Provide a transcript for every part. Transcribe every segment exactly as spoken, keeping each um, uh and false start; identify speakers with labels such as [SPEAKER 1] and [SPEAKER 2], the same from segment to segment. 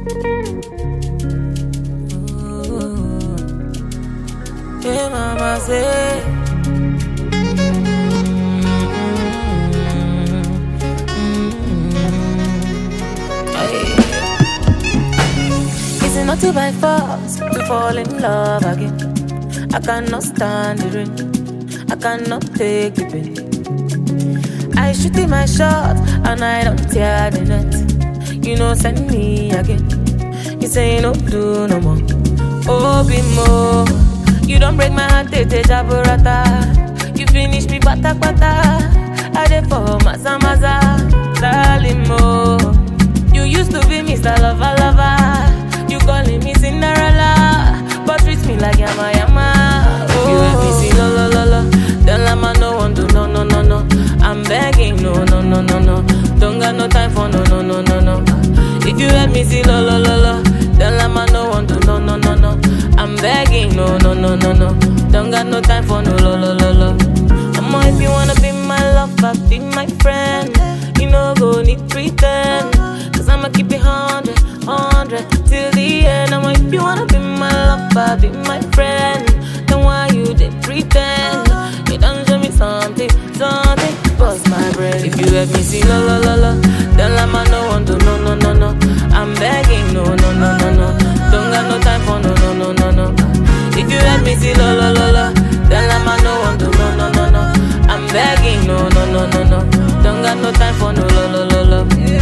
[SPEAKER 1] Hey, mama say. It's not to by force to fall in love again. I cannot stand the rain. I cannot take the pain. I shoot in my shot and I don't tear the net. You know, send me again. You say you don't do no more. Oh, be more. You don't break my heart, tete jaburata. You finish me bata bata. I dey for maza maza, darling mo. You used to be Mister Lover Lover. You calling me Cinderella, but treat me like yama yama. Oh. You let me see lo lo lo lo. Then lama no one do no no no no. I'm begging no no no no no. Don't got no time for no no no no no. If you let me see lo lo lo lo, then lama no one do no no no no. I'm begging no no no no no. Don't got no time for no lo lo lo lo. Mama, if you wanna be my lover, be my friend. You know go need pretend, cause I'ma keep it hundred, hundred till the end. Mama, if you wanna be my lover, be my friend, then why you did pretend? You done show me something, something, bust my brain. If you let me see lo lo lo lo, then lama no one do no no no no. I'm begging no no no no no. Don't got no time for no no no no no. If you let me see lo lo lo lo, then lama no one do no no no no. I'm begging no no no no no. Don't got no time for no lo lo lo lo.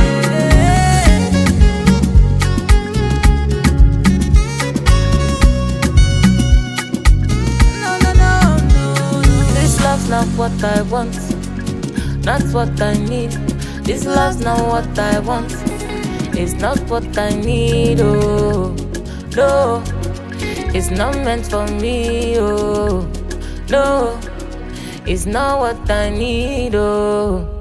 [SPEAKER 1] No no no no. This love's not what I want, not what I need. This love's not what I want. It's not what I need, oh, no. It's not meant for me, oh, no. It's not what I need, oh.